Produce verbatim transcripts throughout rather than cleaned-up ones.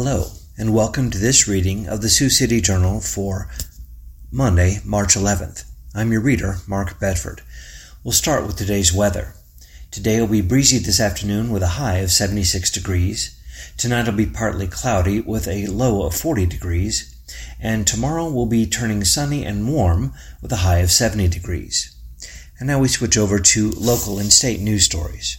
Hello, and welcome to this reading of the Sioux City Journal for Monday, March eleventh. I'm your reader, Mark Bedford. We'll start with today's weather. Today will be breezy this afternoon with a high of seventy-six degrees. Tonight will be partly cloudy with a low of forty degrees. And tomorrow will be turning sunny and warm with a high of seventy degrees. And now we switch over to local and state news stories.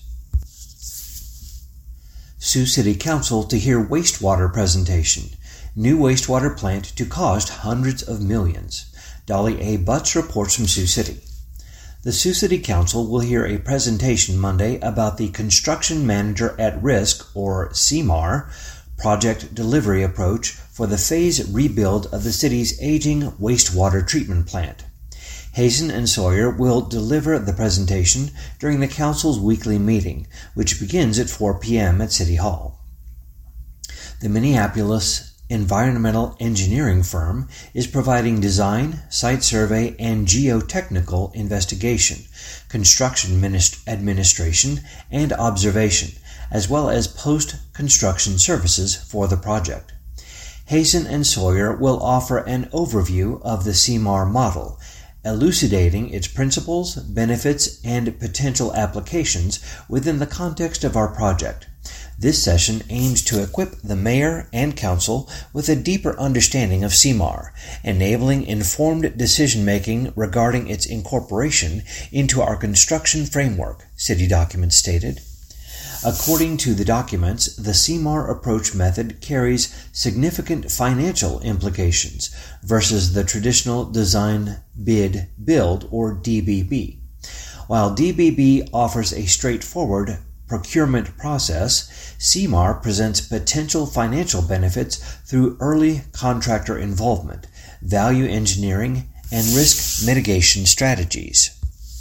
Sioux City Council to hear wastewater presentation. New wastewater plant to cost hundreds of millions. Dolly A. Butts reports from Sioux City. The Sioux City Council will hear a presentation Monday about the Construction Manager at Risk, or C M A R, project delivery approach for the phase rebuild of the city's aging wastewater treatment plant. Hazen and Sawyer will deliver the presentation during the Council's weekly meeting, which begins at four p.m. at City Hall. The Minneapolis environmental engineering firm is providing design, site survey, and geotechnical investigation, construction administration, and observation, as well as post-construction services for the project. Hazen and Sawyer will offer an overview of the C M A R model, elucidating its principles, benefits, and potential applications within the context of our project. This session aims to equip the mayor and council with a deeper understanding of C M A R, enabling informed decision-making regarding its incorporation into our construction framework, city documents stated. According to the documents, the C M A R approach method carries significant financial implications versus the traditional design, bid, build, or D B B. While D B B offers a straightforward procurement process, C M A R presents potential financial benefits through early contractor involvement, value engineering, and risk mitigation strategies.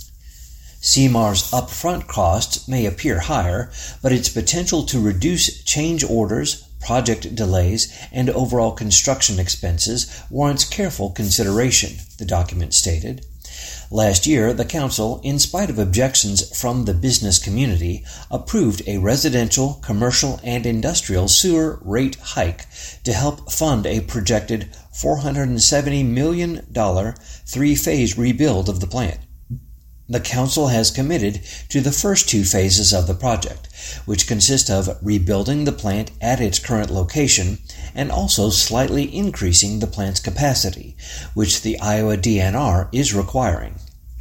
C M A R's upfront costs may appear higher, but its potential to reduce change orders, project delays, and overall construction expenses warrants careful consideration, the document stated. Last year, the Council, in spite of objections from the business community, approved a residential, commercial, and industrial sewer rate hike to help fund a projected four hundred seventy million dollars three-phase rebuild of the plant. The Council has committed to the first two phases of the project, which consist of rebuilding the plant at its current location and also slightly increasing the plant's capacity, which the Iowa D N R is requiring.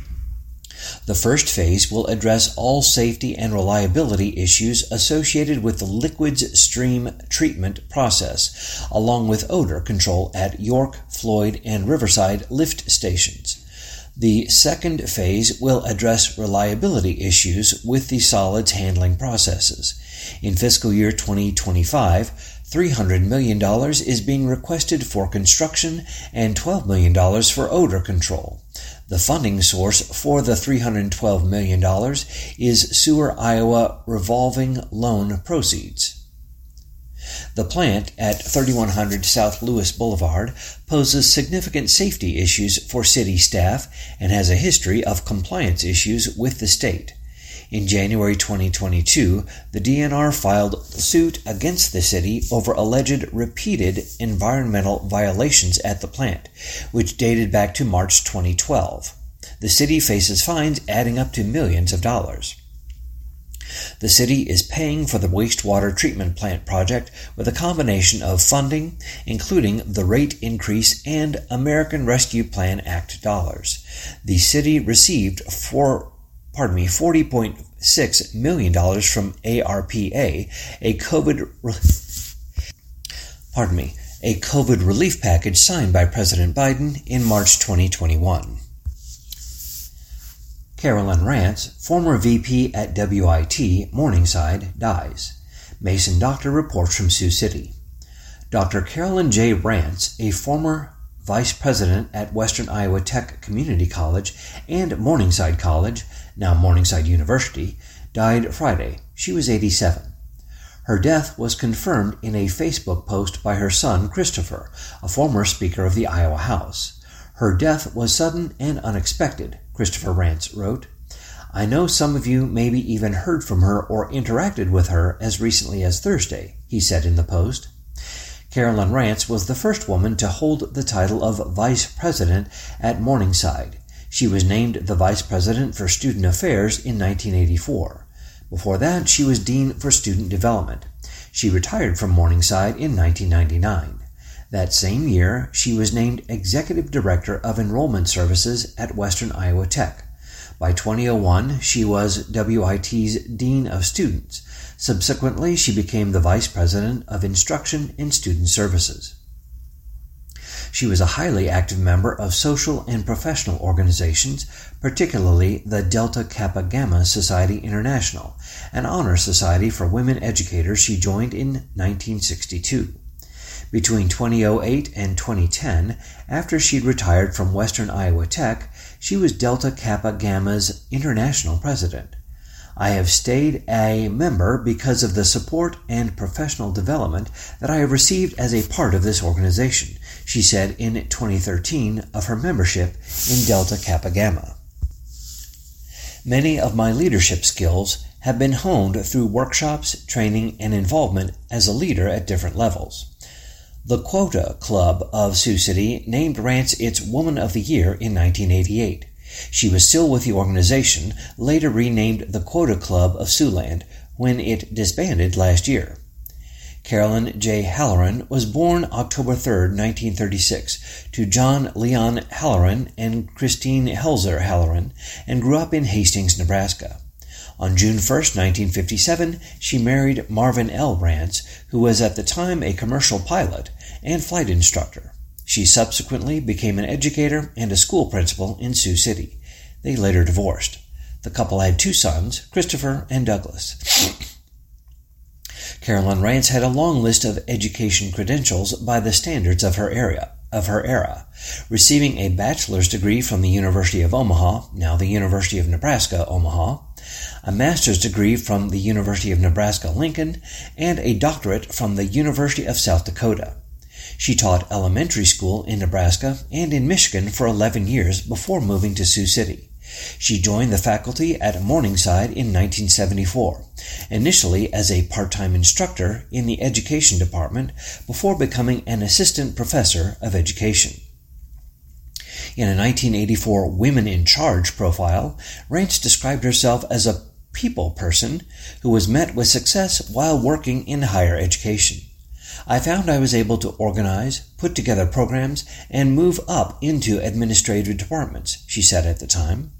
The first phase will address all safety and reliability issues associated with the liquids stream treatment process, along with odor control at York, Floyd, and Riverside lift stations. The second phase will address reliability issues with the solids handling processes. In fiscal year twenty twenty-five, three hundred million dollars is being requested for construction and twelve million dollars for odor control. The funding source for the three hundred twelve million dollars is Sewer Iowa revolving loan proceeds. The plant at thirty-one hundred South Lewis Boulevard poses significant safety issues for city staff and has a history of compliance issues with the state. In January twenty twenty-two, the D N R filed suit against the city over alleged repeated environmental violations at the plant, which dated back to March twenty twelve. The city faces fines adding up to millions of dollars. The city is paying for the wastewater treatment plant project with a combination of funding, including the rate increase and American Rescue Plan Act dollars. The city received four, pardon me, forty point six million dollars from A R P A, a COVID, pardon me, a COVID relief package signed by President Biden in March twenty twenty-one. Carolyn Rance, former V P at W I T Morningside, dies. Mason Doctor reports from Sioux City. Doctor Carolyn J. Rance, a former vice president at Western Iowa Tech Community College and Morningside College, now Morningside University, died Friday. She was eighty-seven. Her death was confirmed in a Facebook post by her son, Christopher, a former Speaker of the Iowa House. Her death was sudden and unexpected, Christopher Rance wrote. I know some of you maybe even heard from her or interacted with her as recently as Thursday, he said in the post. Carolyn Rance was the first woman to hold the title of Vice President at Morningside. She was named the Vice President for Student Affairs in nineteen eighty-four. Before that, she was Dean for Student Development. She retired from Morningside in nineteen ninety-nine. That same year, she was named Executive Director of Enrollment Services at Western Iowa Tech. By two thousand one, she was W I T's Dean of Students. Subsequently, she became the Vice President of Instruction and Student Services. She was a highly active member of social and professional organizations, particularly the Delta Kappa Gamma Society International, an honor society for women educators she joined in nineteen sixty-two. Between two thousand eight and twenty ten, after she'd retired from Western Iowa Tech, she was Delta Kappa Gamma's international president. I have stayed a member because of the support and professional development that I have received as a part of this organization, she said in twenty thirteen of her membership in Delta Kappa Gamma. Many of my leadership skills have been honed through workshops, training, and involvement as a leader at different levels. The Quota Club of Sioux City named Rance its Woman of the Year in nineteen eighty-eight. She was still with the organization, later renamed the Quota Club of Siouxland, when it disbanded last year. Carolyn J. Halloran was born October third, nineteen thirty-six, to John Leon Halloran and Christine Helzer Halloran, and grew up in Hastings, Nebraska. On June first, nineteen fifty-seven, she married Marvin L. Rance, who was at the time a commercial pilot and flight instructor. She subsequently became an educator and a school principal in Sioux City. They later divorced. The couple had two sons, Christopher and Douglas. Carolyn Rance had a long list of education credentials by the standards of her area, of her era, receiving a bachelor's degree from the University of Omaha, now the University of Nebraska, Omaha, a master's degree from the University of Nebraska-Lincoln, and a doctorate from the University of South Dakota. She taught elementary school in Nebraska and in Michigan for eleven years before moving to Sioux City. She joined the faculty at Morningside in nineteen seventy-four, initially as a part-time instructor in the education department before becoming an assistant professor of education. In a nineteen eighty-four Women in Charge profile, Rance described herself as a people person who was met with success while working in higher education. I found I was able to organize, put together programs, and move up into administrative departments, she said at the time.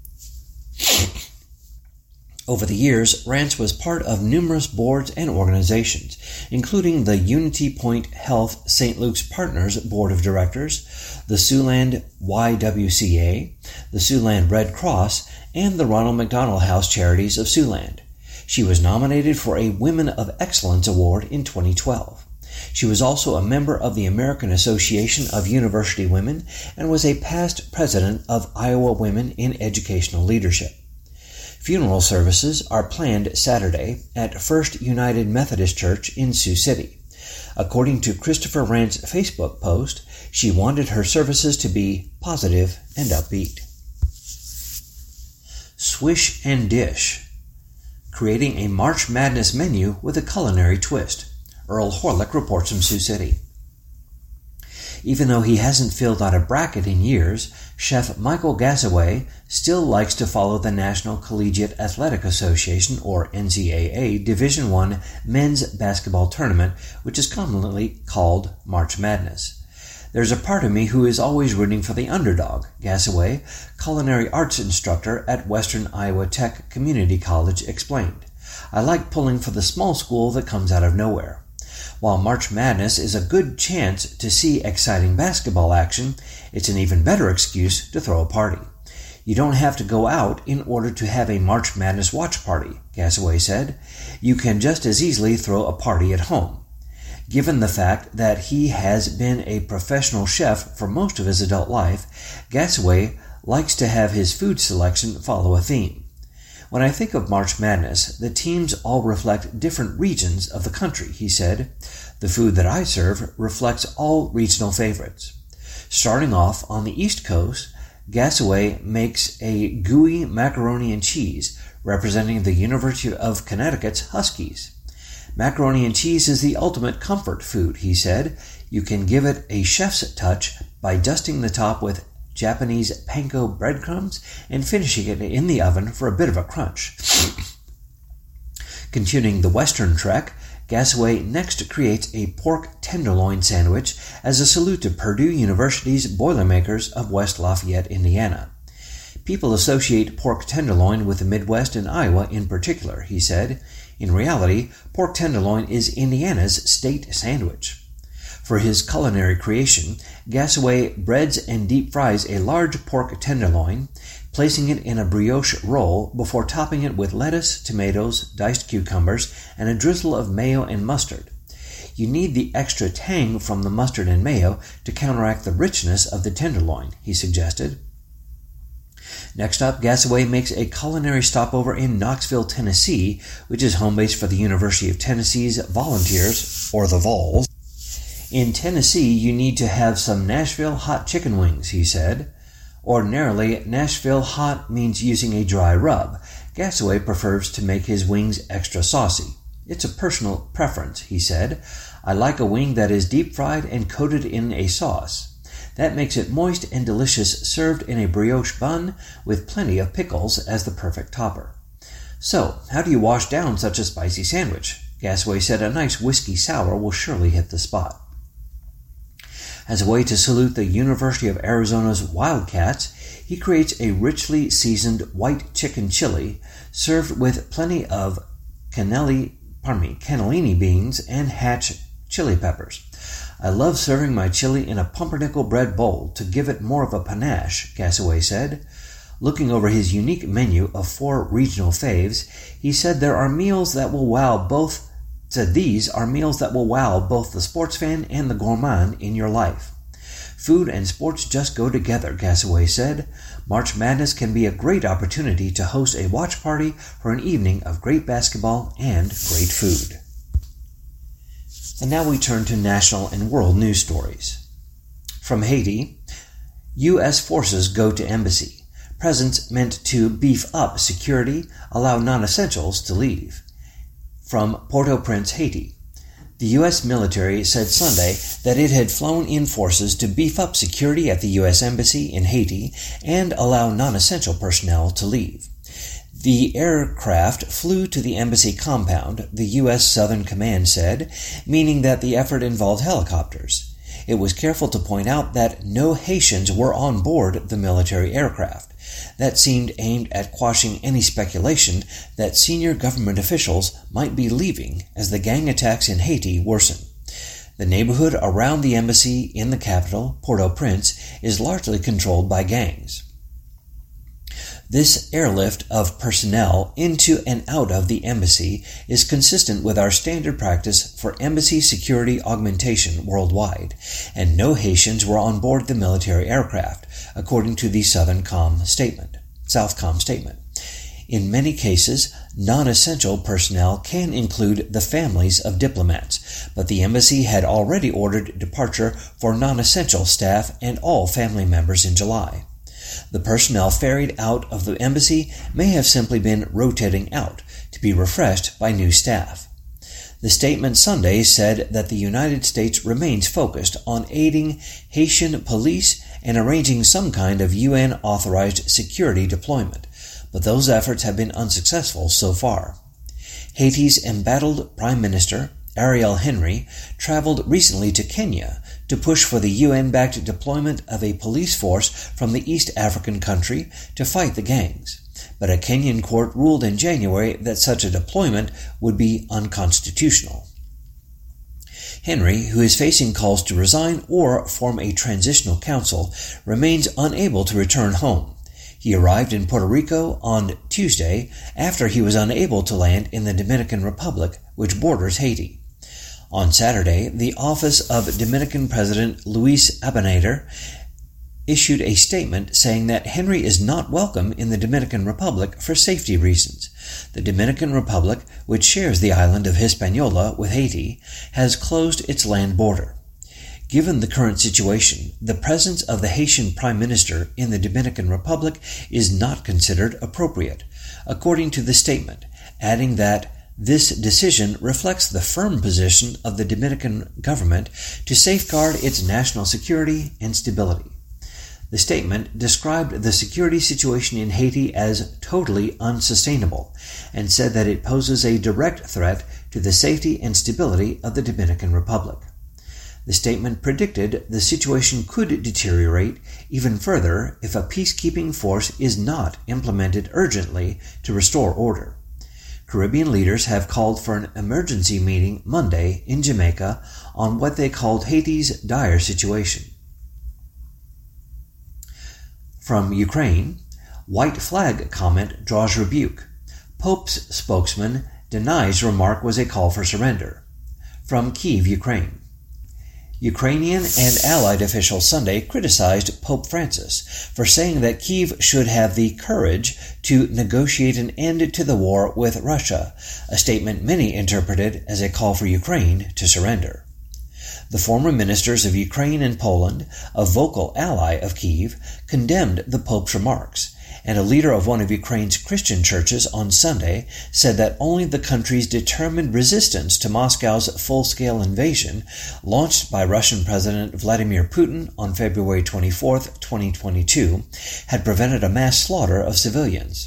Over the years, Rance was part of numerous boards and organizations, including the Unity Point Health Saint Luke's Partners Board of Directors, the Siouxland Y W C A, the Siouxland Red Cross, and the Ronald McDonald House Charities of Siouxland. She was nominated for a Women of Excellence Award in twenty twelve. She was also a member of the American Association of University Women and was a past president of Iowa Women in Educational Leadership. Funeral services are planned Saturday at First United Methodist Church in Sioux City. According to Christopher Rance's Facebook post, she wanted her services to be positive and upbeat. Swish and Dish. Creating a March Madness menu with a culinary twist. Earl Horlick reports from Sioux City. Even though he hasn't filled out a bracket in years, Chef Michael Gassaway still likes to follow the National Collegiate Athletic Association, or N C A A, Division I men's basketball tournament, which is commonly called March Madness. There's a part of me who is always rooting for the underdog, Gassaway, culinary arts instructor at Western Iowa Tech Community College, explained. I like pulling for the small school that comes out of nowhere. While March Madness is a good chance to see exciting basketball action, it's an even better excuse to throw a party. You don't have to go out in order to have a March Madness watch party, Gassaway said. You can just as easily throw a party at home. Given the fact that he has been a professional chef for most of his adult life, Gassaway likes to have his food selection follow a theme. When I think of March Madness, the teams all reflect different regions of the country, he said. The food that I serve reflects all regional favorites. Starting off on the East Coast, Gassaway makes a gooey macaroni and cheese representing the University of Connecticut's Huskies. Macaroni and cheese is the ultimate comfort food, he said. You can give it a chef's touch by dusting the top with Japanese panko breadcrumbs and finishing it in the oven for a bit of a crunch. Continuing the Western trek, Gasaway next creates a pork tenderloin sandwich as a salute to Purdue University's Boilermakers of West Lafayette, Indiana. People associate pork tenderloin with the Midwest and Iowa in particular, he said. In reality, pork tenderloin is Indiana's state sandwich. For his culinary creation, Gasaway breads and deep fries a large pork tenderloin, placing it in a brioche roll before topping it with lettuce, tomatoes, diced cucumbers, and a drizzle of mayo and mustard. You need the extra tang from the mustard and mayo to counteract the richness of the tenderloin, he suggested. Next up, Gasaway makes a culinary stopover in Knoxville, Tennessee, which is home base for the University of Tennessee's Volunteers, or the Vols. In Tennessee, you need to have some Nashville hot chicken wings, he said. Ordinarily, Nashville hot means using a dry rub. Gasaway prefers to make his wings extra saucy. It's a personal preference, he said. I like a wing that is deep fried and coated in a sauce. That makes it moist and delicious, served in a brioche bun with plenty of pickles as the perfect topper. So, how do you wash down such a spicy sandwich? Gasaway said a nice whiskey sour will surely hit the spot. As a way to salute the University of Arizona's Wildcats, he creates a richly seasoned white chicken chili served with plenty of cannelli, pardon me, cannellini beans and hatch chili peppers. I love serving my chili in a pumpernickel bread bowl to give it more of a panache, Gasaway said. Looking over his unique menu of four regional faves, he said there are meals that will wow both said these are meals that will wow both the sports fan and the gourmand in your life. Food and sports just go together, Gasaway said. March Madness can be a great opportunity to host a watch party for an evening of great basketball and great food. And now we turn to national and world news stories. From Haiti, U S forces go to embassy. Presence meant to beef up security, allow non-essentials to leave. From Port-au-Prince, Haiti, the U S military said Sunday that it had flown in forces to beef up security at the U S Embassy in Haiti and allow non-essential personnel to leave. The aircraft flew to the embassy compound, the U S Southern Command said, meaning that the effort involved helicopters. It was careful to point out that no Haitians were on board the military aircraft. That seemed aimed at quashing any speculation that senior government officials might be leaving as the gang attacks in Haiti worsen. The neighborhood around the embassy in the capital, Port-au-Prince, is largely controlled by gangs. This airlift of personnel into and out of the embassy is consistent with our standard practice for embassy security augmentation worldwide, and no Haitians were on board the military aircraft, according to the Southern Com statement, Southcom statement. In many cases, non-essential personnel can include the families of diplomats, but the embassy had already ordered departure for non-essential staff and all family members in July. The personnel ferried out of the embassy may have simply been rotating out to be refreshed by new staff. The statement Sunday said that the United States remains focused on aiding Haitian police and arranging some kind of U N-authorized security deployment, but those efforts have been unsuccessful so far. Haiti's embattled Prime Minister, Ariel Henry, traveled recently to Kenya to push for the U N-backed deployment of a police force from the East African country to fight the gangs. But a Kenyan court ruled in January that such a deployment would be unconstitutional. Henry, who is facing calls to resign or form a transitional council, remains unable to return home. He arrived in Puerto Rico on Tuesday after he was unable to land in the Dominican Republic, which borders Haiti. On Saturday, the office of Dominican President Luis Abinader issued a statement saying that Henry is not welcome in the Dominican Republic for safety reasons. The Dominican Republic, which shares the island of Hispaniola with Haiti, has closed its land border. Given the current situation, the presence of the Haitian Prime Minister in the Dominican Republic is not considered appropriate, according to the statement, adding that This decision reflects the firm position of the Dominican government to safeguard its national security and stability. The statement described the security situation in Haiti as totally unsustainable and said that it poses a direct threat to the safety and stability of the Dominican Republic. The statement predicted the situation could deteriorate even further if a peacekeeping force is not implemented urgently to restore order. Caribbean leaders have called for an emergency meeting Monday in Jamaica on what they called Haiti's dire situation. From Ukraine, white flag comment draws rebuke. Pope's spokesman denies remark was a call for surrender. From Kyiv, Ukraine. Ukrainian and Allied officials Sunday criticized Pope Francis for saying that Kyiv should have the courage to negotiate an end to the war with Russia, a statement many interpreted as a call for Ukraine to surrender. The former ministers of Ukraine and Poland, a vocal ally of Kyiv, condemned the Pope's remarks, and a leader of one of Ukraine's Christian churches on Sunday said that only the country's determined resistance to Moscow's full-scale invasion, launched by Russian President Vladimir Putin on February twenty-fourth, twenty twenty-two, had prevented a mass slaughter of civilians.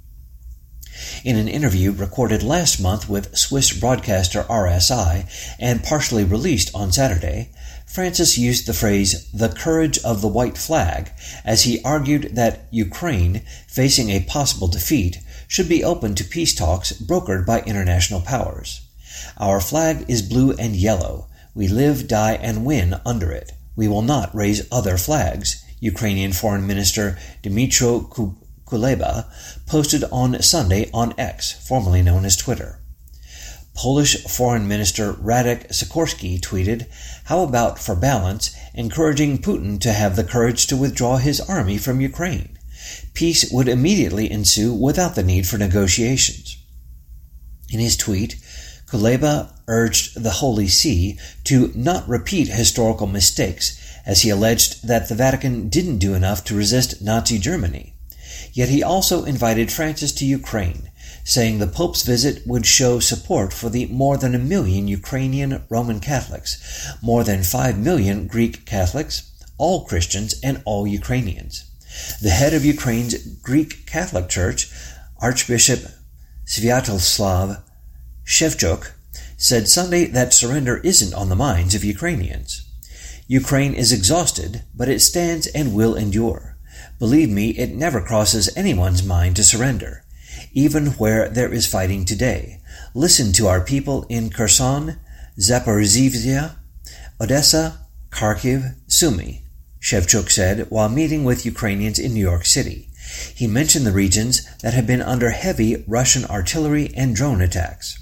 In an interview recorded last month with Swiss broadcaster R S I and partially released on Saturday, Francis used the phrase, "the courage of the white flag," as he argued that Ukraine, facing a possible defeat, should be open to peace talks brokered by international powers. "Our flag is blue and yellow. We live, die, and win under it. We will not raise other flags," Ukrainian Foreign Minister Dmytro Kuleba posted on Sunday on X, formerly known as Twitter. Polish Foreign Minister Radek Sikorski tweeted, "How about, for balance, encouraging Putin to have the courage to withdraw his army from Ukraine? Peace would immediately ensue without the need for negotiations." In his tweet, Kuleba urged the Holy See to not repeat historical mistakes, as he alleged that the Vatican didn't do enough to resist Nazi Germany. Yet he also invited Francis to Ukraine, saying the Pope's visit would show support for the more than a million Ukrainian Roman Catholics, more than five million Greek Catholics, all Christians, and all Ukrainians. The head of Ukraine's Greek Catholic Church, Archbishop Sviatoslav Shevchuk, said Sunday that surrender isn't on the minds of Ukrainians. "Ukraine is exhausted, but it stands and will endure. Believe me, it never crosses anyone's mind to surrender, even where there is fighting today. Listen to our people in Kherson, Zaporizhzhia, Odessa, Kharkiv, Sumy," Shevchuk said while meeting with Ukrainians in New York City. He mentioned the regions that have been under heavy Russian artillery and drone attacks.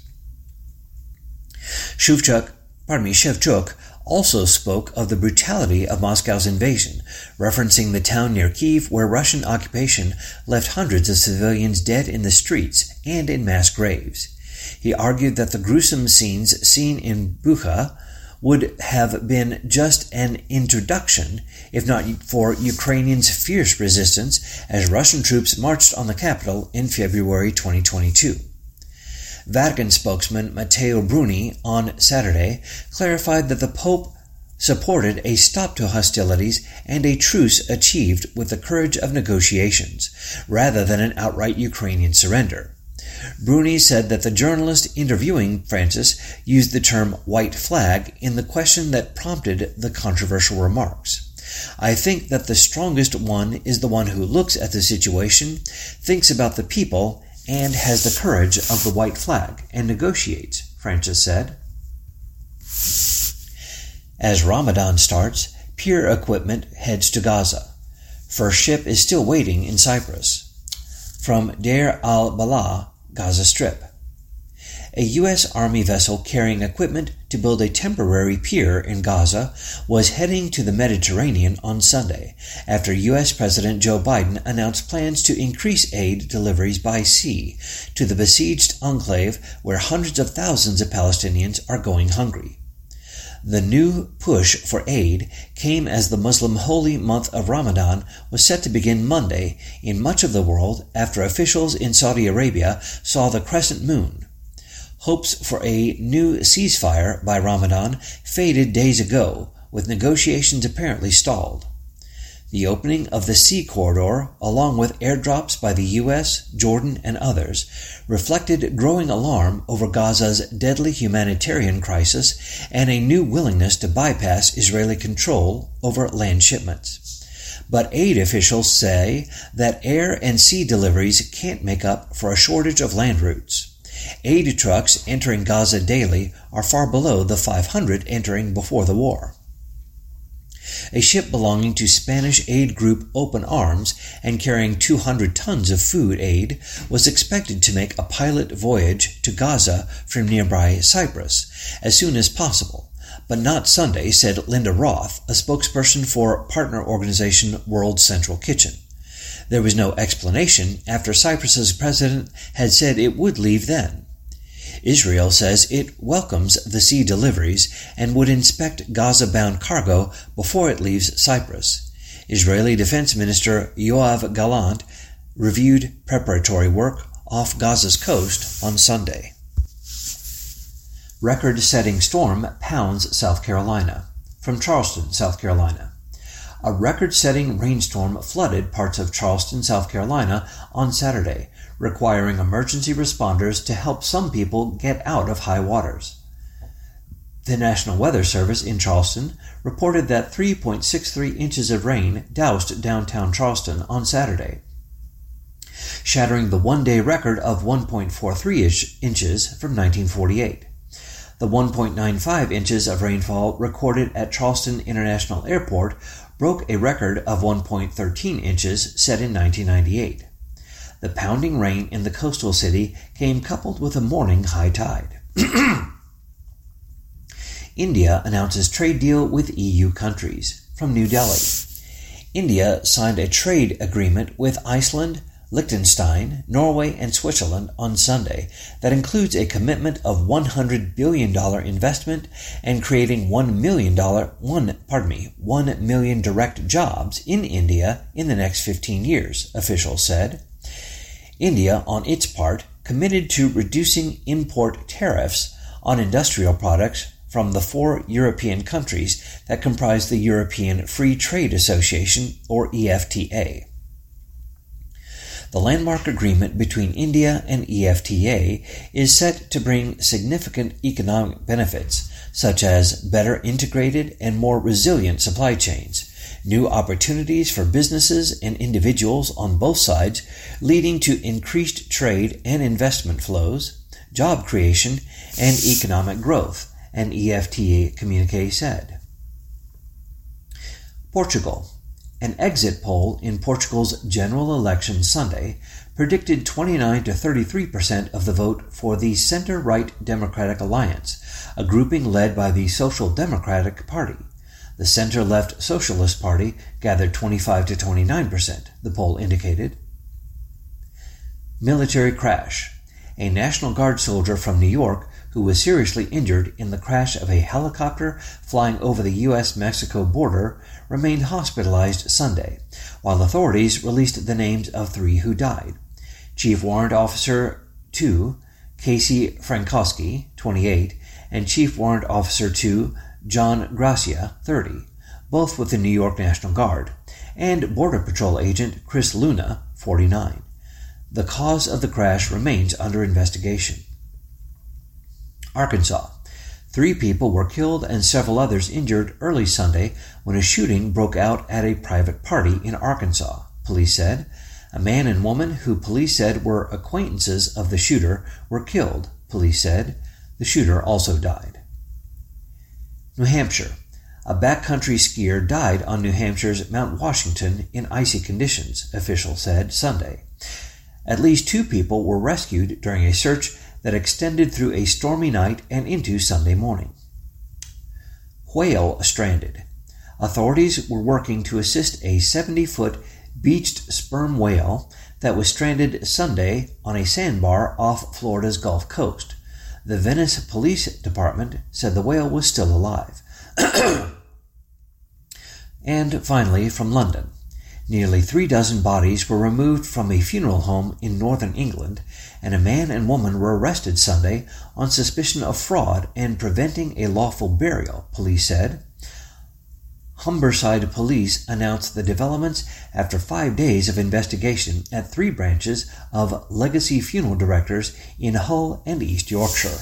Shevchuk, pardon me, Shevchuk also spoke of the brutality of Moscow's invasion, referencing the town near Kyiv where Russian occupation left hundreds of civilians dead in the streets and in mass graves. He argued that the gruesome scenes seen in Bucha would have been just an introduction, if not for Ukrainians' fierce resistance as Russian troops marched on the capital in February twenty twenty-two. Vatican spokesman Matteo Bruni on Saturday clarified that the Pope supported a stop to hostilities and a truce achieved with the courage of negotiations, rather than an outright Ukrainian surrender. Bruni said that the journalist interviewing Francis used the term white flag in the question that prompted the controversial remarks. "I think that the strongest one is the one who looks at the situation, thinks about the people, and has the courage of the white flag and negotiates," Francis said. As Ramadan starts, Pier equipment heads to Gaza. First ship is still waiting in Cyprus. From Deir al-Balah, Gaza Strip. A U S Army vessel carrying equipment to build a temporary pier in Gaza was heading to the Mediterranean on Sunday, after U S President Joe Biden announced plans to increase aid deliveries by sea to the besieged enclave where hundreds of thousands of Palestinians are going hungry. The new push for aid came as the Muslim holy month of Ramadan was set to begin Monday in much of the world after officials in Saudi Arabia saw the crescent moon. Hopes for a new ceasefire by Ramadan faded days ago, with negotiations apparently stalled. The opening of the sea corridor, along with airdrops by the U S, Jordan, and others, reflected growing alarm over Gaza's deadly humanitarian crisis and a new willingness to bypass Israeli control over land shipments. But aid officials say that air and sea deliveries can't make up for a shortage of land routes. Aid trucks entering Gaza daily are far below the five hundred entering before the war. A ship belonging to Spanish aid group Open Arms and carrying two hundred tons of food aid was expected to make a pilot voyage to Gaza from nearby Cyprus as soon as possible, but not Sunday, said Linda Roth, a spokesperson for partner organization World Central Kitchen. There was no explanation after Cyprus's president had said it would leave then. Israel says it welcomes the sea deliveries and would inspect Gaza-bound cargo before it leaves Cyprus. Israeli Defense Minister Yoav Gallant reviewed preparatory work off Gaza's coast on Sunday. Record-setting storm pounds South Carolina. From Charleston, South Carolina. A record-setting rainstorm flooded parts of Charleston, South Carolina on Saturday, requiring emergency responders to help some people get out of high waters. The National Weather Service in Charleston reported that three point six three inches of rain doused downtown Charleston on Saturday, shattering the one-day record of one point four three inches from nineteen forty-eight. The one point nine five inches of rainfall recorded at Charleston International Airport broke a record of one point one three inches set in nineteen ninety-eight. The pounding rain in the coastal city came coupled with a morning high tide. India announces trade deal with E U countries. From New Delhi. India signed a trade agreement with Iceland, Liechtenstein, Norway, and Switzerland on Sunday that includes a commitment of one hundred billion dollars investment and creating one million dollars, one, pardon me, one million direct jobs in India in the next fifteen years, officials said. India, on its part, committed to reducing import tariffs on industrial products from the four European countries that comprise the European Free Trade Association, or E F T A. The landmark agreement between India and E F T A is set to bring significant economic benefits, such as better integrated and more resilient supply chains, new opportunities for businesses and individuals on both sides, leading to increased trade and investment flows, job creation, and economic growth, an E F T A communique said. Portugal. An exit poll in Portugal's general election Sunday predicted twenty-nine to thirty-three percent of the vote for the center-right Democratic Alliance, a grouping led by the Social Democratic Party. The center-left Socialist Party gathered twenty-five to twenty-nine percent, the poll indicated. Military crash. A National Guard soldier from New York who was seriously injured in the crash of a helicopter flying over the U S Mexico border remained hospitalized Sunday, while authorities released the names of three who died. Chief Warrant Officer two, Casey Frankowski, twenty-eight, and Chief Warrant Officer two, John Gracia, thirty, both with the New York National Guard, and Border Patrol Agent Chris Luna, forty-nine. The cause of the crash remains under investigation. Arkansas. Three people were killed and several others injured early Sunday when a shooting broke out at a private party in Arkansas, police said. A man and woman who police said were acquaintances of the shooter were killed, police said. The shooter also died. New Hampshire. A backcountry skier died on New Hampshire's Mount Washington in icy conditions, officials said Sunday. At least two people were rescued during a search that extended through a stormy night and into Sunday morning. Whale stranded. Authorities were working to assist a seventy-foot beached sperm whale that was stranded Sunday on a sandbar off Florida's Gulf Coast. The Venice Police Department said the whale was still alive. And finally, from London. Nearly three dozen bodies were removed from a funeral home in northern England, and a man and woman were arrested Sunday on suspicion of fraud and preventing a lawful burial, police said. Humberside Police announced the developments after five days of investigation at three branches of Legacy Funeral Directors in Hull and East Yorkshire.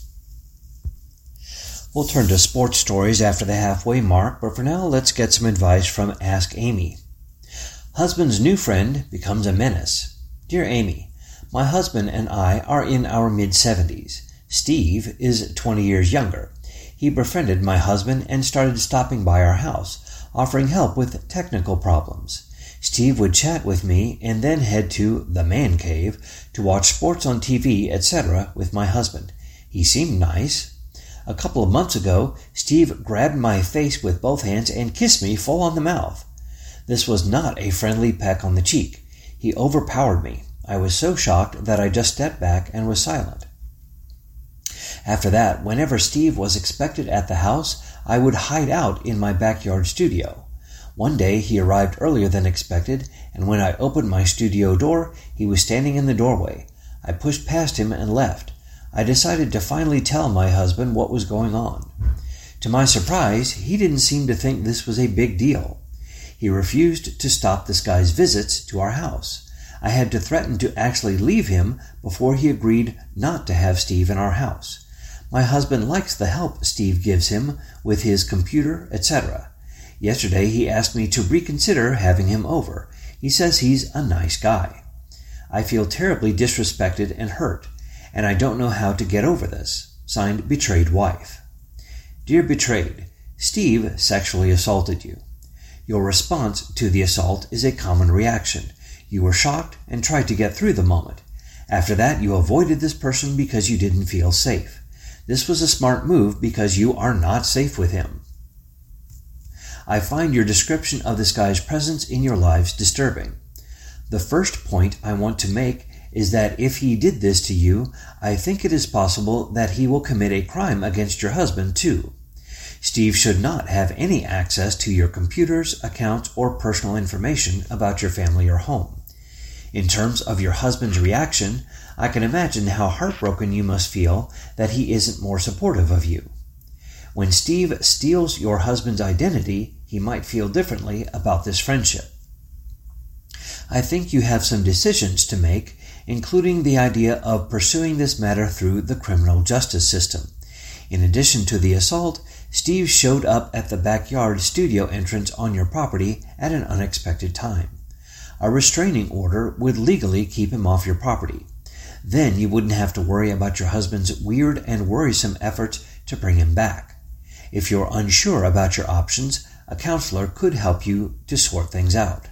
We'll turn to sports stories after the halfway mark, but for now let's get some advice from Ask Amy. Husband's new friend becomes a menace. Dear Amy, my husband and I are in our mid-seventies. Steve is twenty years younger. He befriended my husband and started stopping by our house, offering help with technical problems. Steve would chat with me and then head to the man cave to watch sports on T V, et cetera with my husband. He seemed nice. A couple of months ago, Steve grabbed my face with both hands and kissed me full on the mouth. This was not a friendly peck on the cheek. He overpowered me. I was so shocked that I just stepped back and was silent. After that, whenever Steve was expected at the house, I would hide out in my backyard studio. One day he arrived earlier than expected, and when I opened my studio door, he was standing in the doorway. I pushed past him and left. I decided to finally tell my husband what was going on. To my surprise, he didn't seem to think this was a big deal. He refused to stop this guy's visits to our house. I had to threaten to actually leave him before he agreed not to have Steve in our house. My husband likes the help Steve gives him with his computer, et cetera. Yesterday he asked me to reconsider having him over. He says he's a nice guy. I feel terribly disrespected and hurt, and I don't know how to get over this. Signed, Betrayed Wife. Dear Betrayed, Steve sexually assaulted you. Your response to the assault is a common reaction. You were shocked and tried to get through the moment. After that, you avoided this person because you didn't feel safe. This was a smart move because you are not safe with him. I find your description of this guy's presence in your lives disturbing. The first point I want to make is that if he did this to you, I think it is possible that he will commit a crime against your husband too. Steve should not have any access to your computers, accounts, or personal information about your family or home. In terms of your husband's reaction, I can imagine how heartbroken you must feel that he isn't more supportive of you. When Steve steals your husband's identity, he might feel differently about this friendship. I think you have some decisions to make, including the idea of pursuing this matter through the criminal justice system. In addition to the assault, Steve showed up at the backyard studio entrance on your property at an unexpected time. A restraining order would legally keep him off your property. Then you wouldn't have to worry about your husband's weird and worrisome efforts to bring him back. If you're unsure about your options, a counselor could help you to sort things out.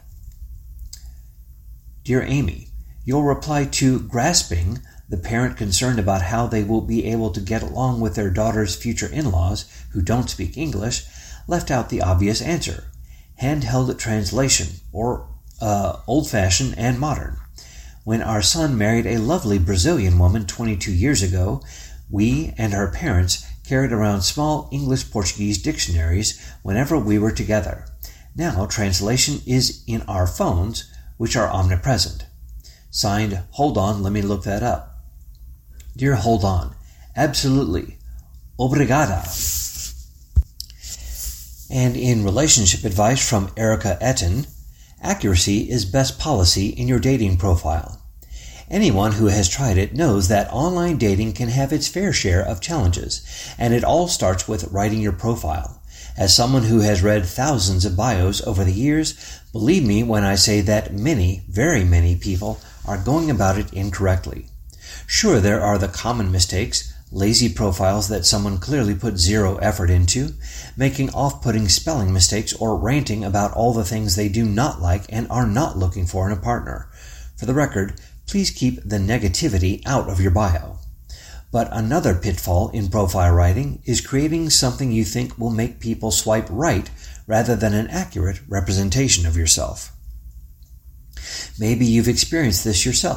Dear Amy, your reply to Grasping, the parent concerned about how they will be able to get along with their daughter's future in-laws who don't speak English, left out the obvious answer. Handheld translation, or uh, old-fashioned and modern. When our son married a lovely Brazilian woman twenty-two years ago, we and her parents carried around small English-Portuguese dictionaries whenever we were together. Now translation is in our phones, which are omnipresent. Signed, Hold On, let me look that up. Dear Hold On, absolutely. Obrigada. And in relationship advice from Erica Etten, accuracy is best policy in your dating profile. Anyone who has tried it knows that online dating can have its fair share of challenges, and it all starts with writing your profile. As someone who has read thousands of bios over the years, believe me when I say that many, very many people are going about it incorrectly. Sure, there are the common mistakes, lazy profiles that someone clearly put zero effort into, making off-putting spelling mistakes, or ranting about all the things they do not like and are not looking for in a partner. For the record, please keep the negativity out of your bio. But another pitfall in profile writing is creating something you think will make people swipe right rather than an accurate representation of yourself. Maybe you've experienced this yourself.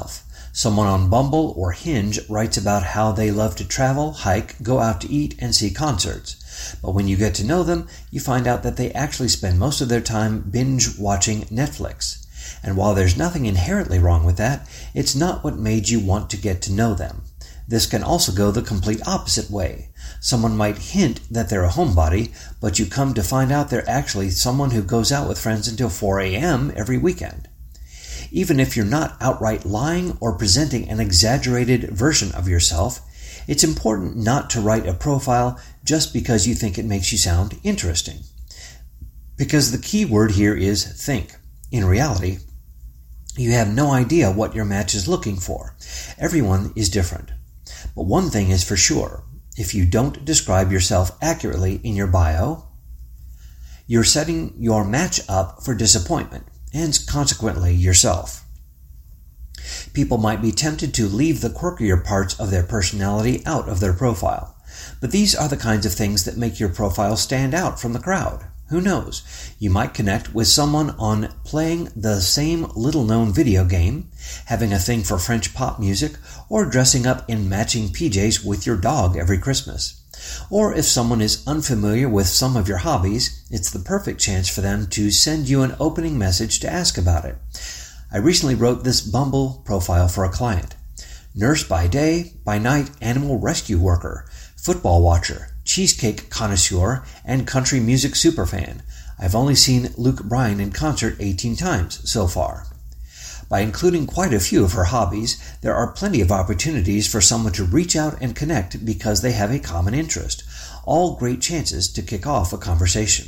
Someone on Bumble or Hinge writes about how they love to travel, hike, go out to eat, and see concerts. But when you get to know them, you find out that they actually spend most of their time binge-watching Netflix. And while there's nothing inherently wrong with that, it's not what made you want to get to know them. This can also go the complete opposite way. Someone might hint that they're a homebody, but you come to find out they're actually someone who goes out with friends until four a.m. every weekend. Even if you're not outright lying or presenting an exaggerated version of yourself, it's important not to write a profile just because you think it makes you sound interesting. Because the key word here is think. In reality, you have no idea what your match is looking for. Everyone is different. But one thing is for sure, if you don't describe yourself accurately in your bio, you're setting your match up for disappointment, and consequently yourself. People might be tempted to leave the quirkier parts of their personality out of their profile, but these are the kinds of things that make your profile stand out from the crowd. Who knows? You might connect with someone on playing the same little-known video game, having a thing for French pop music, or dressing up in matching P Js with your dog every Christmas. Or if someone is unfamiliar with some of your hobbies, it's the perfect chance for them to send you an opening message to ask about it. I recently wrote this Bumble profile for a client. Nurse by day, by night animal rescue worker, football watcher, cheesecake connoisseur, and country music superfan. I've only seen Luke Bryan in concert eighteen times so far. By including quite a few of her hobbies, there are plenty of opportunities for someone to reach out and connect because they have a common interest. All great chances to kick off a conversation.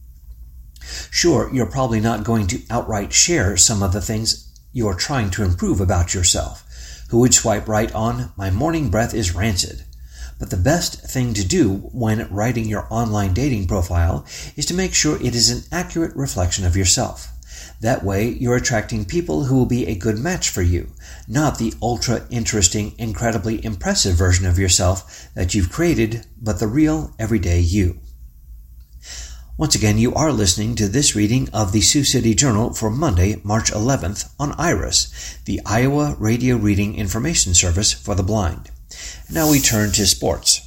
Sure, you're probably not going to outright share some of the things you're trying to improve about yourself. Who would swipe right on, "My morning breath is rancid"? But the best thing to do when writing your online dating profile is to make sure it is an accurate reflection of yourself. That way, you're attracting people who will be a good match for you, not the ultra-interesting, incredibly impressive version of yourself that you've created, but the real, everyday you. Once again, you are listening to this reading of the Sioux City Journal for Monday, March eleventh on IRIS, the Iowa Radio Reading Information Service for the Blind. Now we turn to sports.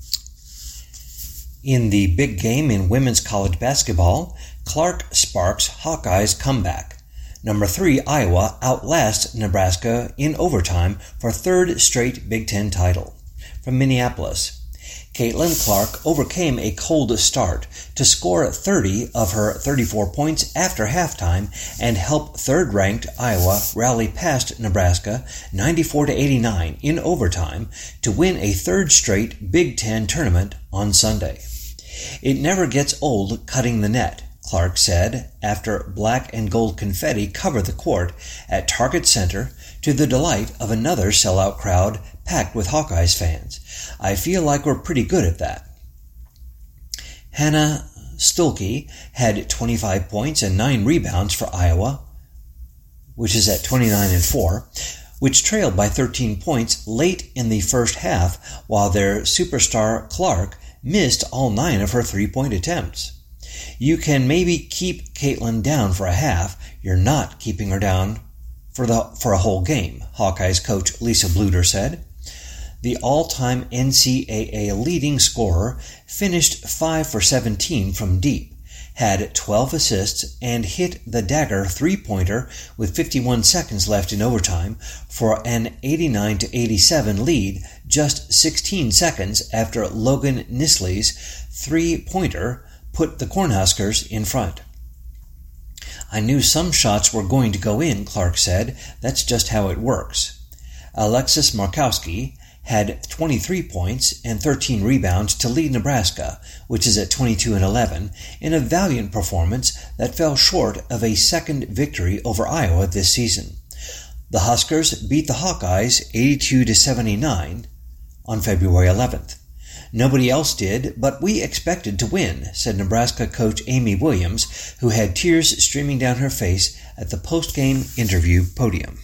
In the big game in women's college basketball, Clark sparks Hawkeyes comeback. Number three, Iowa outlasts Nebraska in overtime for third straight Big Ten title. From Minneapolis, Caitlin Clark overcame a cold start to score thirty of her thirty-four points after halftime and help third-ranked Iowa rally past Nebraska ninety-four to eighty-nine in overtime to win a third straight Big Ten tournament on Sunday. "It never gets old cutting the net," Clark said after black and gold confetti covered the court at Target Center to the delight of another sellout crowd packed with Hawkeyes fans. "I feel like we're pretty good at that." Hannah Stuelke had twenty-five points and nine rebounds for Iowa, which is at twenty-nine and four, which trailed by thirteen points late in the first half while their superstar Clark missed all nine of her three-point attempts. "You can maybe keep Caitlin down for a half. You're not keeping her down for the for a whole game," Hawkeyes coach Lisa Bluder said. The all-time N C double A leading scorer finished five for seventeen from deep, had twelve assists, and hit the dagger three-pointer with fifty-one seconds left in overtime for an eighty-nine to eighty-seven lead just sixteen seconds after Logan Nisley's three-pointer put the Cornhuskers in front. "I knew some shots were going to go in," Clark said. "That's just how it works." Alexis Markowski had twenty-three points and thirteen rebounds to lead Nebraska, which is at twenty-two and eleven, in a valiant performance that fell short of a second victory over Iowa this season. The Huskers beat the Hawkeyes eighty-two to seventy-nine on February eleventh. "Nobody else did, but we expected to win," said Nebraska coach Amy Williams, who had tears streaming down her face at the post-game interview podium.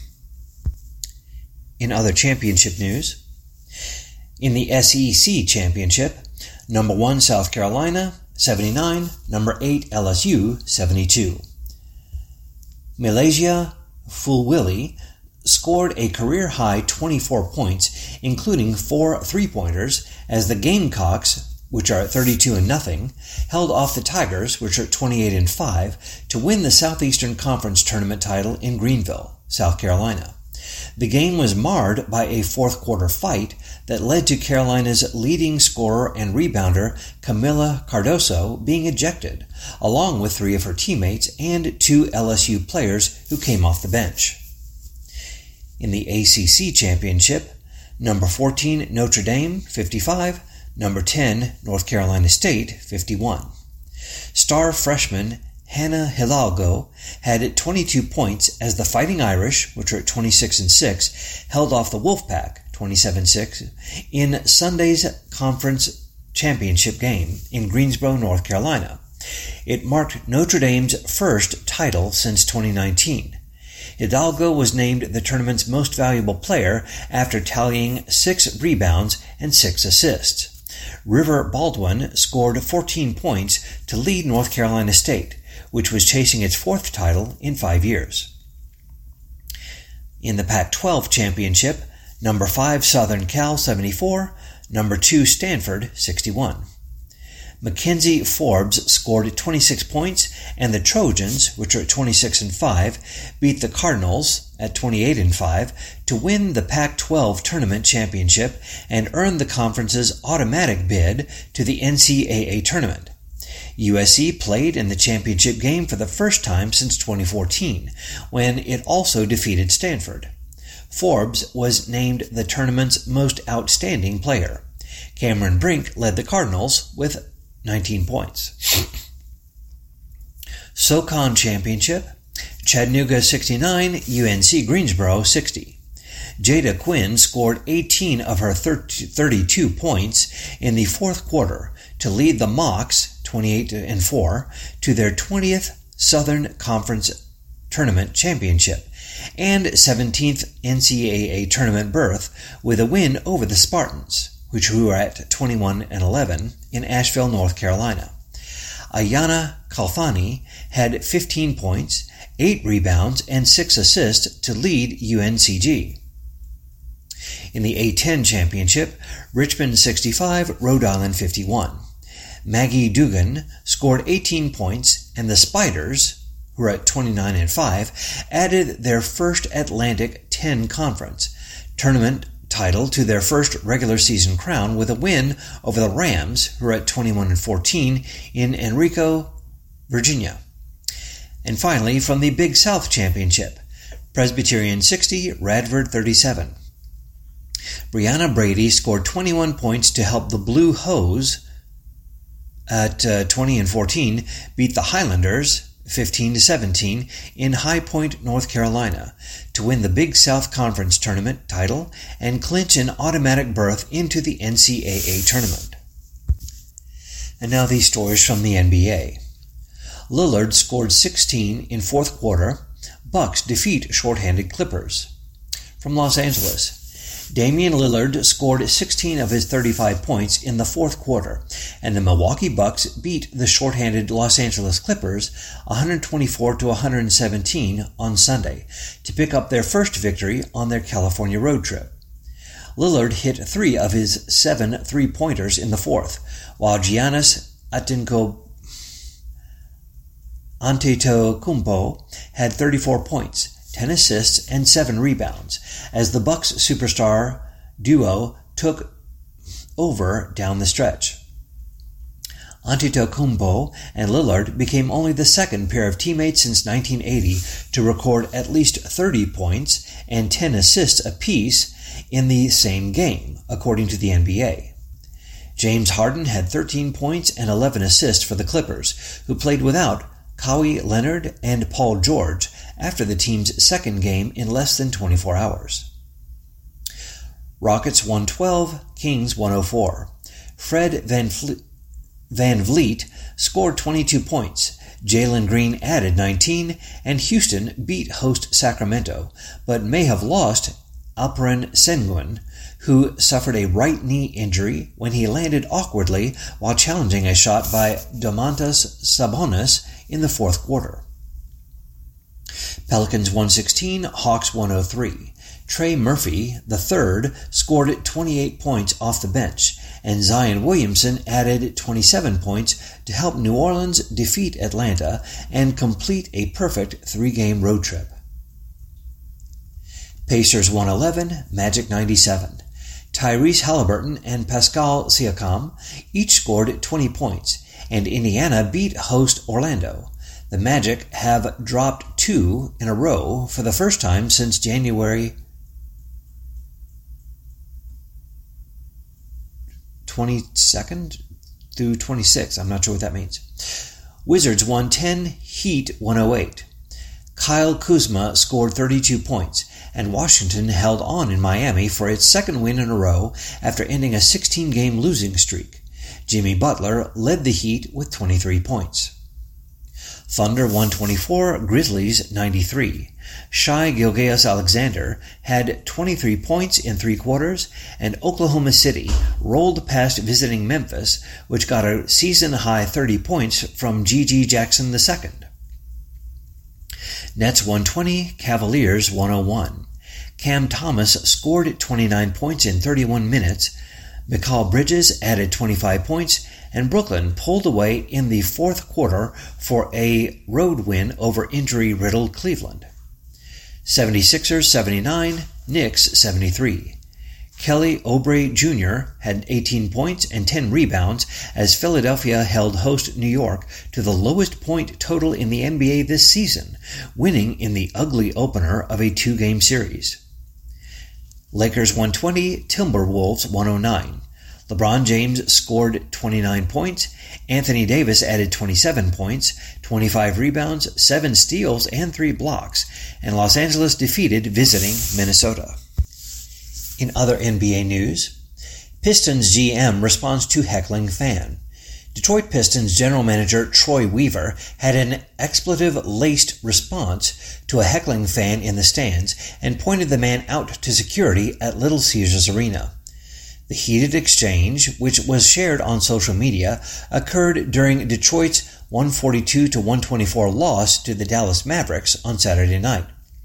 In other championship news, in the S E C championship, number one South Carolina, seventy-nine, number eight L S U, seventy-two. Malaysia Fulwili scored a career-high twenty-four points, including four three-pointers, as the Gamecocks, which are at thirty-two and nothing, held off the Tigers, which are at twenty-eight and five, to win the Southeastern Conference Tournament title in Greenville, South Carolina. The game was marred by a fourth-quarter fight that led to Carolina's leading scorer and rebounder, Camila Cardoso, being ejected, along with three of her teammates and two L S U players who came off the bench. In the A C C Championship, number fourteen Notre Dame, fifty-five, number ten North Carolina State, fifty-one. Star freshman Hannah Hidalgo had twenty-two points as the Fighting Irish, which are at twenty-six and six, held off the Wolfpack, twenty-seven six, in Sunday's conference championship game in Greensboro, North Carolina. It marked Notre Dame's first title since twenty nineteen. Hidalgo was named the tournament's most valuable player after tallying six rebounds and six assists. River Baldwin scored fourteen points to lead North Carolina State, which was chasing its fourth title in five years. In the Pac twelve Championship, number five Southern Cal, seventy-four, number two Stanford, sixty-one. Mackenzie Forbes scored twenty-six points, and the Trojans, which are at twenty-six and five, beat the Cardinals at twenty-eight and five to win the Pac twelve Tournament Championship and earn the conference's automatic bid to the N C double A Tournament. U S C played in the championship game for the first time since twenty fourteen, when it also defeated Stanford. Forbes was named the tournament's most outstanding player. Cameron Brink led the Cardinals with nineteen points. SoCon Championship, Chattanooga sixty-nine, U N C Greensboro sixty. Jada Quinn scored eighteen of her thirty-two points in the fourth quarter to lead the Mocs, twenty-eight and four, to their twentieth Southern Conference Tournament Championship and seventeenth N C double A Tournament berth with a win over the Spartans, which were at twenty-one and eleven in Asheville, North Carolina. Ayana Kalfani had fifteen points, eight rebounds, and six assists to lead U N C G. In the A ten Championship, Richmond sixty-five, Rhode Island fifty-one. Maggie Dugan scored eighteen points, and the Spiders, who are at twenty-nine and five, added their first Atlantic ten Conference tournament title to their first regular season crown with a win over the Rams, who are at twenty-one and fourteen, in Enrico, Virginia. And finally, from the Big South Championship, Presbyterian sixty, Radford thirty-seven. Brianna Brady scored twenty-one points to help the Blue Hose at uh, twenty and fourteen beat the Highlanders fifteen to seventeen in High Point, North Carolina, to win the Big South Conference Tournament title and clinch an automatic berth into the N C double A Tournament. And now these stories from the N B A. Lillard scored sixteen in fourth quarter. Bucks defeat shorthanded Clippers. From Los Angeles, Damian Lillard scored sixteen of his thirty-five points in the fourth quarter, and the Milwaukee Bucks beat the shorthanded Los Angeles Clippers one twenty-four to one seventeen on Sunday to pick up their first victory on their California road trip. Lillard hit three of his seven three-pointers in the fourth, while Giannis Antetokounmpo had thirty-four points, ten assists, and seven rebounds, as the Bucks superstar duo took over down the stretch. Antetokounmpo and Lillard became only the second pair of teammates since nineteen eighty to record at least thirty points and ten assists apiece in the same game, according to the N B A. James Harden had thirteen points and eleven assists for the Clippers, who played without Kawhi Leonard and Paul George after the team's second game in less than twenty-four hours. Rockets one twelve, Kings one oh four. Fred Van, Fle- Van Vliet scored twenty-two points. Jalen Green added nineteen, and Houston beat host Sacramento, but may have lost Alperen Sengun, who suffered a right knee injury when he landed awkwardly while challenging a shot by Domantas Sabonis in the fourth quarter. Pelicans one sixteen, Hawks one oh three. Trey Murphy, the third, scored twenty-eight points off the bench, and Zion Williamson added twenty-seven points to help New Orleans defeat Atlanta and complete a perfect three-game road trip. Pacers one eleven, Magic ninety-seven. Tyrese Halliburton and Pascal Siakam each scored twenty points, and Indiana beat host Orlando. The Magic have dropped two in a row for the first time since January twenty-second through twenty-sixth. I'm not sure what that means. Wizards one ten, Heat one oh eight. Kyle Kuzma scored thirty-two points, and Washington held on in Miami for its second win in a row after ending a sixteen-game losing streak. Jimmy Butler led the Heat with twenty-three points. Thunder one twenty-four, Grizzlies ninety-three. Shai Gilgeous-Alexander had twenty-three points in three quarters, and Oklahoma City rolled past visiting Memphis, which got a season-high thirty points from G G Jackson the second. Nets one twenty, Cavaliers one oh one. Cam Thomas scored twenty-nine points in thirty-one minutes, Mikal Bridges added twenty-five points, and Brooklyn pulled away in the fourth quarter for a road win over injury-riddled Cleveland. seventy-sixers seventy-nine, Knicks seventy-three. Kelly Oubre Junior had eighteen points and ten rebounds as Philadelphia held host New York to the lowest point total in the N B A this season, winning in the ugly opener of a two-game series. Lakers one twenty, Timberwolves one oh nine. LeBron James scored twenty-nine points, Anthony Davis added twenty-seven points, twenty-five rebounds, seven steals, and three blocks, and Los Angeles defeated visiting Minnesota. In other N B A news, Pistons G M responds to heckling fan. Detroit Pistons general manager Troy Weaver had an expletive-laced response to a heckling fan in the stands and pointed the man out to security at Little Caesars Arena. The heated exchange, which was shared on social media, occurred during Detroit's one forty-two to one twenty-four loss to the Dallas Mavericks on Saturday night.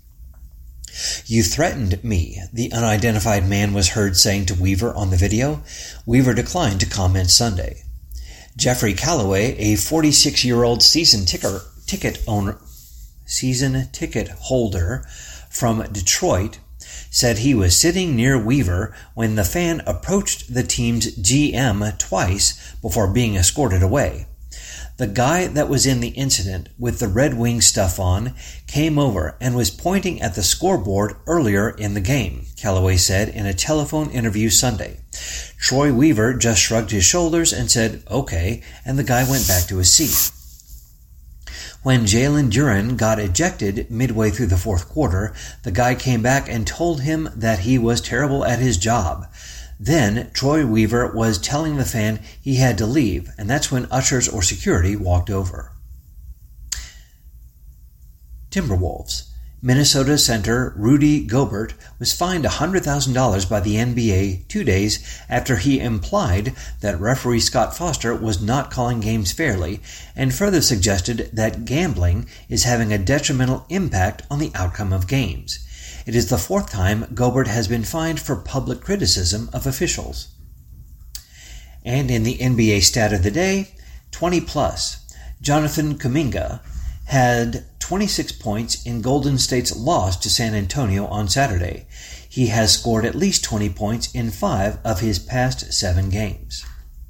"You threatened me," the unidentified man was heard saying to Weaver on the video. Weaver declined to comment Sunday. Jeffrey Callaway, a forty-six-year-old season ticker, ticket owner, season ticket holder from Detroit, said he was sitting near Weaver when the fan approached the team's G M twice before being escorted away. The guy that was in the incident with the Red Wing stuff on came over and was pointing at the scoreboard earlier in the game, Callaway said in a telephone interview Sunday. Troy Weaver just shrugged his shoulders and said, "Okay," and the guy went back to his seat. When Jalen Duren got ejected midway through the fourth quarter, the guy came back and told him that he was terrible at his job. Then Troy Weaver was telling the fan he had to leave, and that's when ushers or security walked over. Timberwolves. Minnesota center Rudy Gobert was fined one hundred thousand dollars by the N B A two days after he implied that referee Scott Foster was not calling games fairly and further suggested that gambling is having a detrimental impact on the outcome of games. It is the fourth time Gobert has been fined for public criticism of officials. And in the N B A stat of the day, twenty plus, Jonathan Kuminga had twenty-six points in Golden State's loss to San Antonio on Saturday. He has scored at least twenty points in five of his past seven games.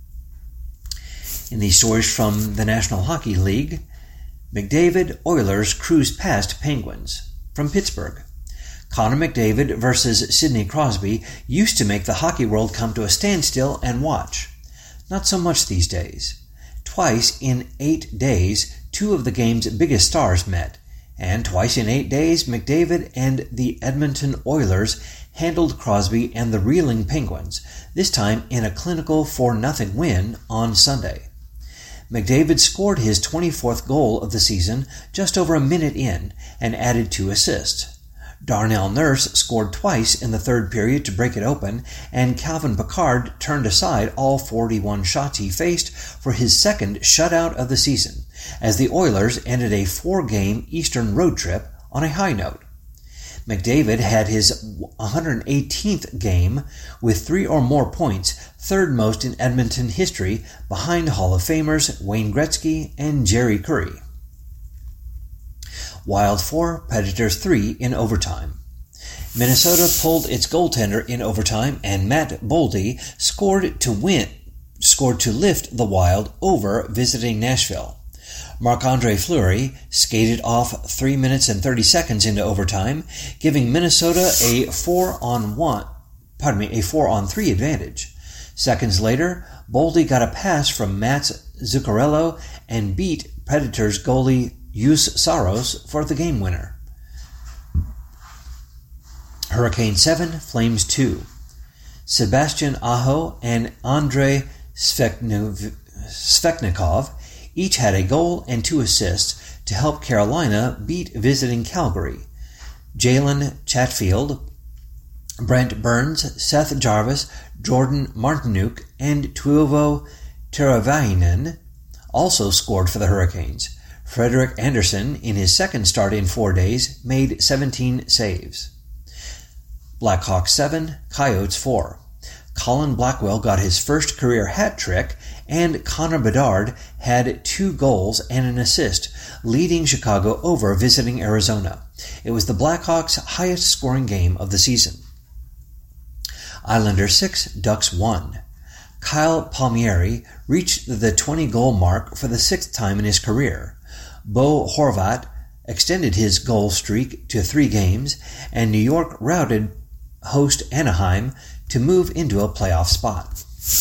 In these stories from the National Hockey League, McDavid Oilers cruise past Penguins. From Pittsburgh, Connor McDavid versus Sidney Crosby used to make the hockey world come to a standstill and watch. Not so much these days. Twice in eight days, two of the game's biggest stars met, and twice in eight days, McDavid and the Edmonton Oilers handled Crosby and the reeling Penguins, this time in a clinical four nothing win on Sunday. McDavid scored his twenty-fourth goal of the season just over a minute in and added two assists. Darnell Nurse scored twice in the third period to break it open, and Calvin Pickard turned aside all forty-one shots he faced for his second shutout of the season, as the Oilers ended a four-game Eastern road trip on a high note. McDavid had his one hundred eighteenth game with three or more points, third most in Edmonton history, behind Hall of Famers Wayne Gretzky and Jerry Curry. Wild four, Predators three in overtime. Minnesota pulled its goaltender in overtime, and Matt Boldy scored to win, scored to lift the Wild over visiting Nashville. Marc-Andre Fleury skated off three minutes and thirty seconds into overtime, giving Minnesota a four on one, pardon me, a four on three advantage. Seconds later, Boldy got a pass from Mats Zuccarello and beat Predators goalie Juuse Saros for the game winner. Hurricane seven, Flames two. Sebastian Aho and Andrei Svechnikov each had a goal and two assists to help Carolina beat visiting Calgary. Jalen Chatfield, Brent Burns, Seth Jarvis, Jordan Martinook, and Tuovo Teravainen also scored for the Hurricanes. Frederik Andersen, in his second start in four days, made seventeen saves. Blackhawks seven, Coyotes four. Colin Blackwell got his first career hat trick, and Connor Bedard had two goals and an assist, leading Chicago over visiting Arizona. It was the Blackhawks' highest scoring game of the season. Islanders six, Ducks one. Kyle Palmieri reached the twenty-goal mark for the sixth time in his career. Bo Horvat extended his goal streak to three games, and New York routed host Anaheim to move into a playoff spot.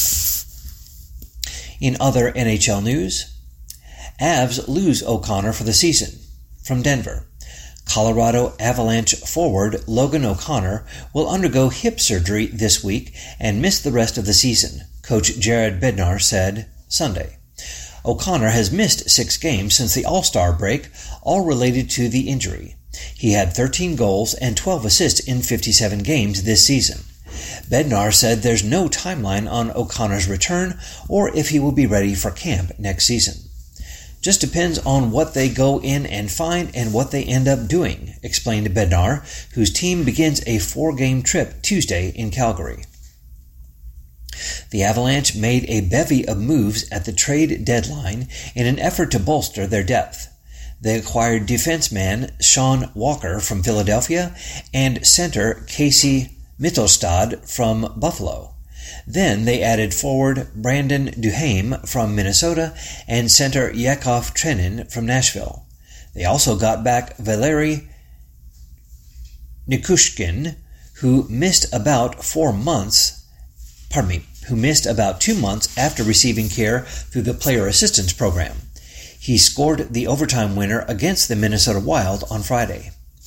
In other N H L news, Avs lose O'Connor for the season. From Denver, Colorado Avalanche forward Logan O'Connor will undergo hip surgery this week and miss the rest of the season, Coach Jared Bednar said Sunday. O'Connor has missed six games since the All-Star break, all related to the injury. He had thirteen goals and twelve assists in fifty-seven games this season. Bednar said there's no timeline on O'Connor's return or if he will be ready for camp next season. Just depends on what they go in and find and what they end up doing, explained Bednar, whose team begins a four-game trip Tuesday in Calgary. The Avalanche made a bevy of moves at the trade deadline in an effort to bolster their depth. They acquired defenseman Sean Walker from Philadelphia and center Casey Mittelstadt from Buffalo. Then they added forward Brandon Duhaime from Minnesota and center Yakov Trenin from Nashville. They also got back Valeri Nikushkin, who missed about four months, pardon me, who missed about two months after receiving care through the Player Assistance Program. He scored the overtime winner against the Minnesota Wild on Friday.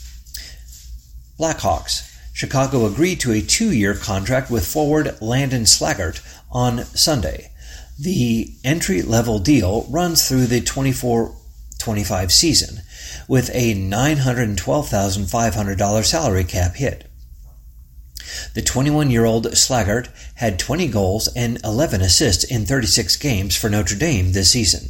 Blackhawks. Chicago agreed to a two-year contract with forward Landon Slaggert on Sunday. The entry-level deal runs through the twenty-four twenty-five season, with a nine hundred twelve thousand five hundred dollars salary cap hit. The twenty-one-year-old Slaggert had twenty goals and eleven assists in thirty-six games for Notre Dame this season.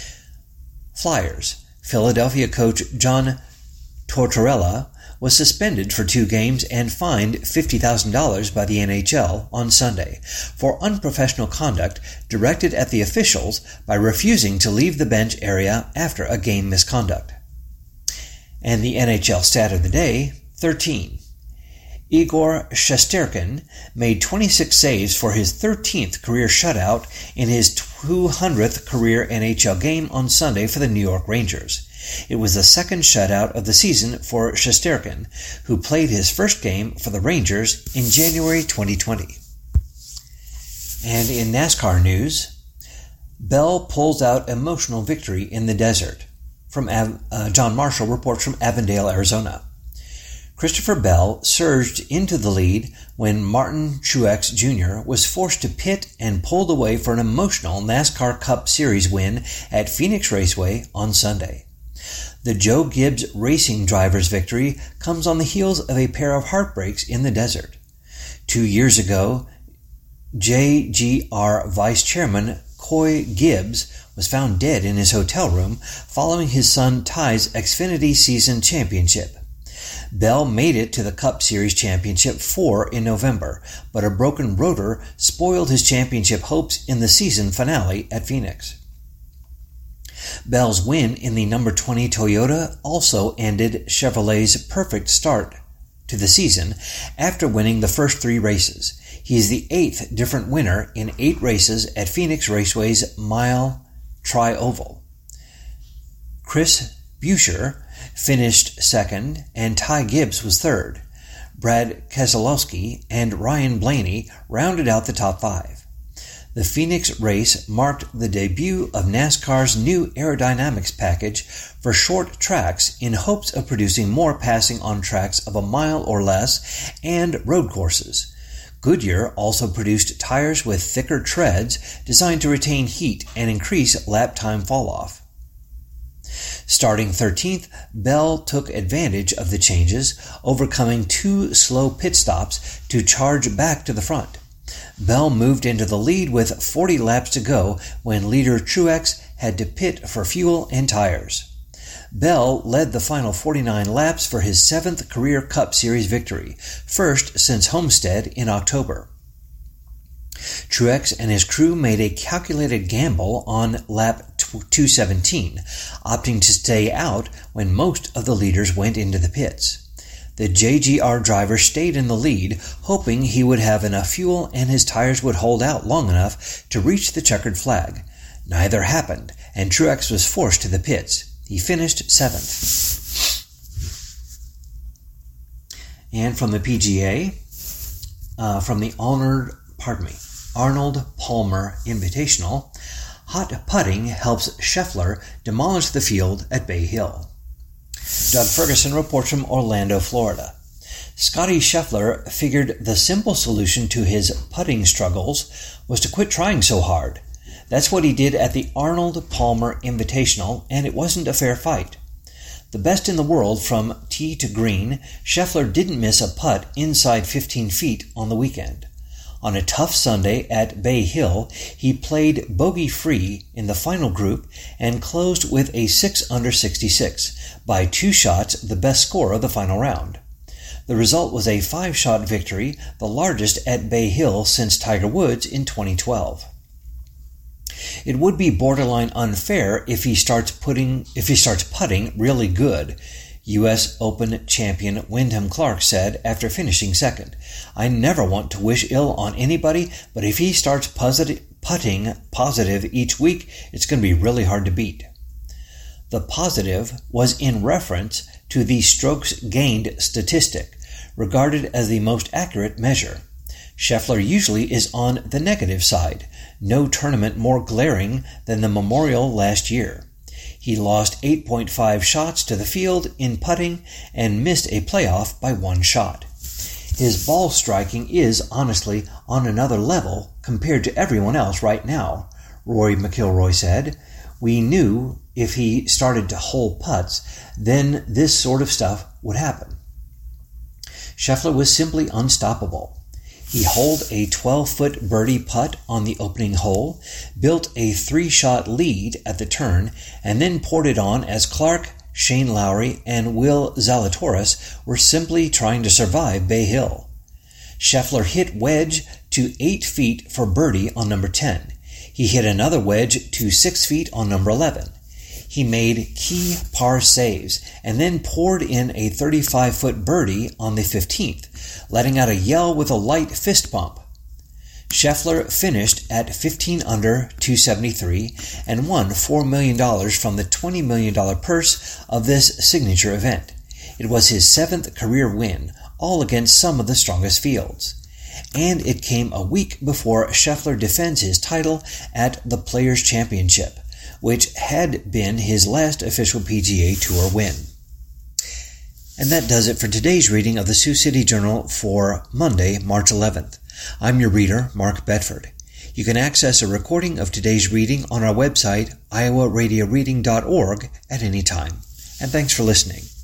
Flyers. Philadelphia coach John Tortorella was suspended for two games and fined fifty thousand dollars by the N H L on Sunday for unprofessional conduct directed at the officials by refusing to leave the bench area after a game misconduct. And the N H L stat of the day, thirteen. Igor Shesterkin made twenty-six saves for his thirteenth career shutout in his two hundredth career N H L game on Sunday for the New York Rangers. It was the second shutout of the season for Shesterkin, who played his first game for the Rangers in January twenty twenty. And in NASCAR news, Bell pulls out emotional victory in the desert. From Av- uh, John Marshall reports from Avondale, Arizona. Christopher Bell surged into the lead when Martin Truex Junior was forced to pit and pulled away for an emotional NASCAR Cup Series win at Phoenix Raceway on Sunday. The Joe Gibbs Racing driver's victory comes on the heels of a pair of heartbreaks in the desert. Two years ago, J G R Vice Chairman Coy Gibbs was found dead in his hotel room following his son Ty's Xfinity season championship. Bell made it to the Cup Series Championship four in November, but a broken rotor spoiled his championship hopes in the season finale at Phoenix. Bell's win in the number twenty Toyota also ended Chevrolet's perfect start to the season after winning the first three races. He is the eighth different winner in eight races at Phoenix Raceway's Mile Tri-Oval. Chris Buescher finished second, and Ty Gibbs was third. Brad Keselowski and Ryan Blaney rounded out the top five. The Phoenix race marked the debut of NASCAR's new aerodynamics package for short tracks in hopes of producing more passing on tracks of a mile or less and road courses. Goodyear also produced tires with thicker treads designed to retain heat and increase lap time falloff. Starting thirteenth, Bell took advantage of the changes, overcoming two slow pit stops to charge back to the front. Bell moved into the lead with forty laps to go when leader Truex had to pit for fuel and tires. Bell led the final forty-nine laps for his seventh career Cup Series victory, first since Homestead in October. Truex and his crew made a calculated gamble on lap two seventeen, opting to stay out when most of the leaders went into the pits. The J G R driver stayed in the lead, hoping he would have enough fuel and his tires would hold out long enough to reach the checkered flag. Neither happened, and Truex was forced to the pits. He finished seventh. And from the P G A, uh, from the honored, pardon me, Arnold Palmer Invitational, hot putting helps Scheffler demolish the field at Bay Hill. Doug Ferguson reports from Orlando, Florida. Scottie Scheffler figured the simple solution to his putting struggles was to quit trying so hard. That's what he did at the Arnold Palmer Invitational, and it wasn't a fair fight. The best in the world from tee to green, Scheffler didn't miss a putt inside fifteen feet on the weekend. On a tough Sunday at Bay Hill, he played bogey-free in the final group and closed with a six under sixty-six, by two shots the best score of the final round. The result was a five-shot victory, the largest at Bay Hill since Tiger Woods in twenty twelve. It would be borderline unfair if he starts putting if he starts putting really good, U S Open champion Wyndham Clark said after finishing second. I never want to wish ill on anybody, but if he starts positive, putting positive each week, it's going to be really hard to beat. The positive was in reference to the strokes gained statistic, regarded as the most accurate measure. Scheffler usually is on the negative side, no tournament more glaring than the Memorial last year. He lost eight point five shots to the field in putting and missed a playoff by one shot. His ball striking is, honestly, on another level compared to everyone else right now, Rory McIlroy said. We knew if he started to hole putts, then this sort of stuff would happen. Scheffler was simply unstoppable. He holed a twelve-foot birdie putt on the opening hole, built a three-shot lead at the turn, and then poured it on as Clark, Shane Lowry, and Will Zalatoris were simply trying to survive Bay Hill. Scheffler hit wedge to eight feet for birdie on number ten. He hit another wedge to six feet on number eleven. He made key par saves and then poured in a thirty-five-foot birdie on the fifteenth, letting out a yell with a light fist bump. Scheffler finished at fifteen under two seventy-three and won four million dollars from the twenty million dollars purse of this signature event. It was his seventh career win, all against some of the strongest fields. And it came a week before Scheffler defends his title at the Players' Championship, which had been his last official P G A Tour win. And that does it for today's reading of the Sioux City Journal for Monday, March eleventh. I'm your reader, Mark Bedford. You can access a recording of today's reading on our website, iowa radio reading dot org, at any time. And thanks for listening.